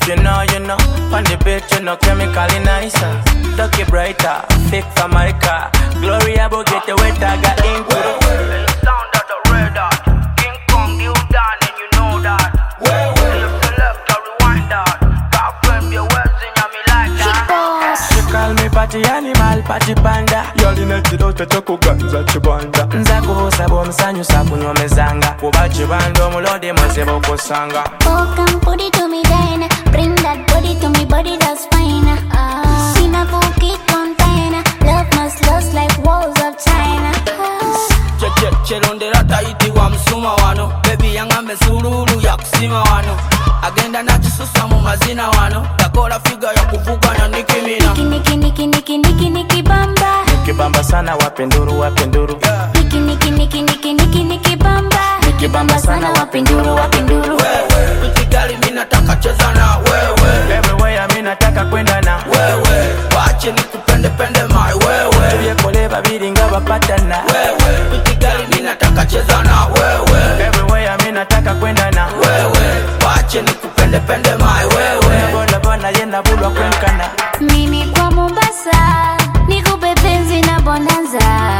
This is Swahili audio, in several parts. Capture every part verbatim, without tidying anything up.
If you know, you know. On the beat, you know, chemically nicer. Ducky brighter, fake for my car. Gloria will get the wet, I got into the sound of the red dot. King Kong, you done and you know that. Well, well. If you left, I rewind that. God frame your words in your me like that. She call me party animal, party panda. Yoli netidote choko ganza chibanda. Nzaku hosa bo msanyu saku nyomezanga. Kuba chibanda mulode mazebo kusanga. Oh, come put it to me then. Bring that body to me, body that's fine. uh, Sina fuki container. Love must lust like walls of China. Che che che ronde rata iti wa msuma wano. Baby yanga mesururu ya kusima wano. Agenda na chisusa mu mazina wano. Takola figa ya kuvuga na Nicki Minaj. Niki niki niki niki niki bamba. Niki bamba sana wapenduru wapenduru. Niki niki niki niki niki niki bamba. Niki bamba sana wapenduru wapenduru. Wewe, pretty girl mimi nataka cheza na wewe. Everywhere mimi nataka kwenda na wewe. Waache nikupende pende my wewe. Tuye kole babiri nga bapatana. Wewe, pretty girl mimi nataka cheza na wewe. Everywhere mimi nataka kwenda na wewe. Waache nikupende pende my wewe. Bona bona yena bulwa kwenkana. Mimi kwa Mombasa, nikupe penzi na bonanza.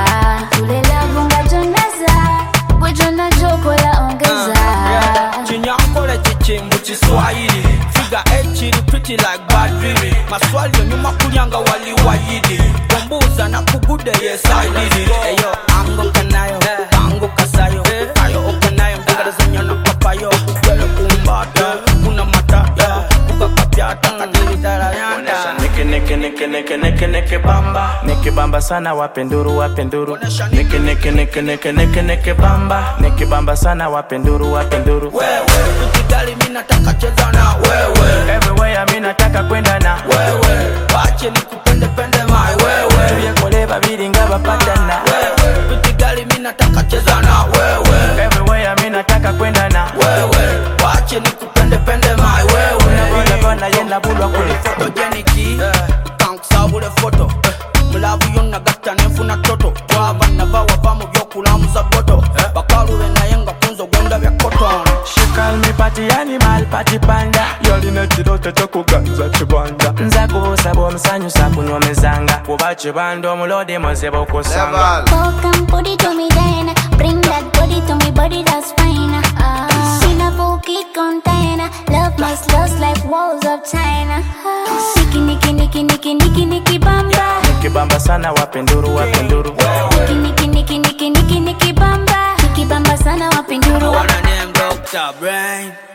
Tulela bunga jonaza, bojona joko la ongeza. Chinyankole chichimbu chiswahili. Figa echiri pretty like Badri. Maswali nyuma kunyanga wali wayidi. Kumbuza na kugude yes I did it. Eyo ango kanayo, ango kasayo. Ayo okanayo, mbigada zenyo na papayo. Kwele kumbata, kuna mata buka kapyata, katili darayanda. Niki niki niki niki niki niki bamba. Niki bamba sana wapenduru wapenduru. Niki niki niki niki niki niki bamba. Niki bamba sana wapenduru wapenduru. Wewe, pretty girl mimi nataka cheza na wewe. Everywhere mimi nataka kwenda na wewe. Waache nikupende pende my wewe. Tuye kole babiri nga bapatana. Wewe, pretty girl mimi nataka cheza na wewe. Everywhere mimi nataka kwenda na wewe. Waache nikupende pende my wewe. Bona bona yena bulwa kule. Photogenic, kank sabule photo. Mulavu yonna gatta nefuna toto. Twaba nabawa bamu byokulamu za boto. Bakalule naye nga kunzo gwenda bya cotton. She call me party animal, party panda. Yoli netidote choko ganza chibanda. Nzaku hosa bo msanyu saku nyomezanga. Kuba chibanda omulode mazebo kusanga. Oh, come put it to me then. Bring that body to me, body that's fine. uh, Sina fuki container. Love must lust like walls of China. Niki niki niki niki niki niki bamba. Niki bamba sana wapenduru wapenduru. Niki niki niki niki niki niki bamba. Niki bamba sana wapenduru. Wanna name Doctor Brain.